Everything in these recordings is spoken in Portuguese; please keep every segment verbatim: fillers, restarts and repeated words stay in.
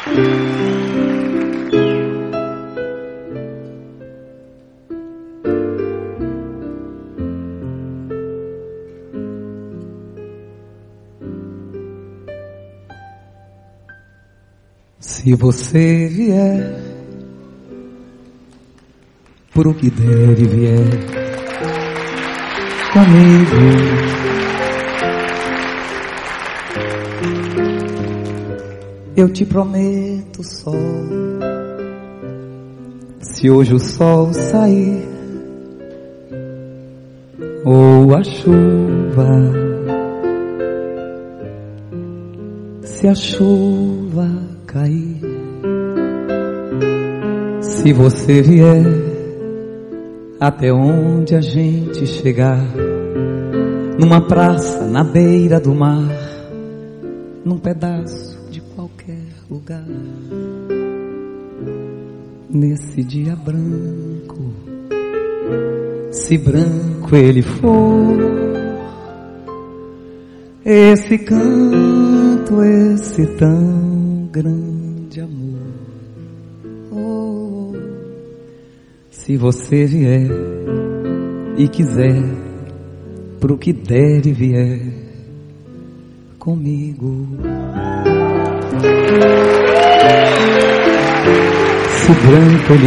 Se você vier, pro que der e vier comigo, eu te prometo sol. Se hoje o sol sair ou a chuva, se a chuva cair, se você vier até onde a gente chegar, numa praça, na beira do mar, num pedaço de qualquer lugar, nesse dia branco, se branco ele for, esse canto, esse tão grande amor. Oh, se você vier e quiser, pro que der e vier comigo, se branco ele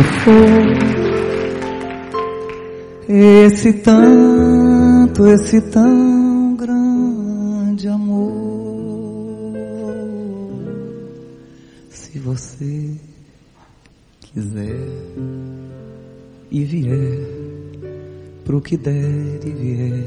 for, esse tanto, esse tão grande amor. Se você quiser e vier, pro que der e vier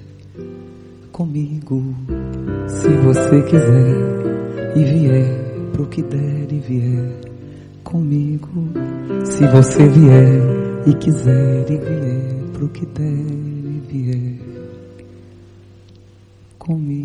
comigo. Se você quiser e vier, pro que der e vier comigo. Se você vier e quiser e vier, pro que der e vier comigo.